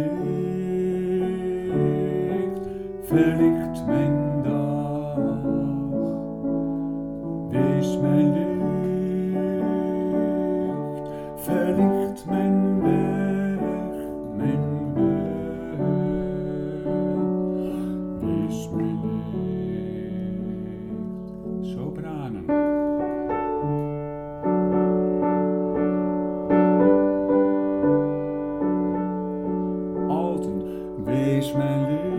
licht verlicht mijn dag. Wees mijn licht, verlicht mijn weg, mijn weg. Wees mijn licht. Sopranen. Alten. Wees mijn licht.